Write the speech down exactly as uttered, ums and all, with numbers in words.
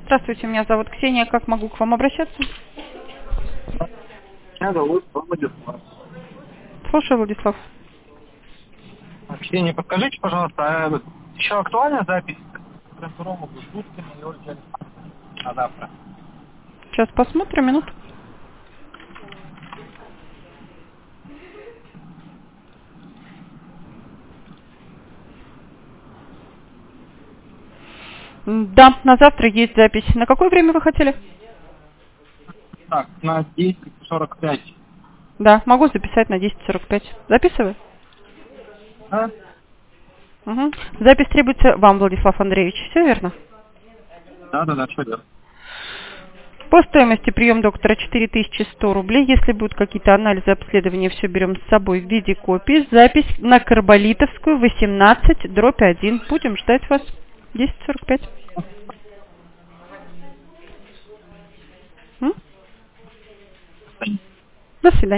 Здравствуйте, меня зовут Ксения. Как могу к вам обращаться? Меня зовут Владислав. Слушаю, Владислав. Ксения, подскажите, пожалуйста, а еще актуальна запись Трансформа Гудкина и Ольги Александровны на завтра? Сейчас посмотрим, минуту. Да, на завтра есть запись. На какое время вы хотели? Так, на десять сорок пять. Да, могу записать на десять сорок пять. Записываю? А? Угу. Запись требуется вам, Владислав Андреевич. Все верно? Да, да, да, что делать? По стоимости прием доктора четыре тысячи сто рублей. Если будут какие-то анализы, обследования, все берем с собой в виде копии. Запись на Карболитовскую, восемнадцать, дробь один. Будем ждать вас. десять сорок пять. М? До свидания.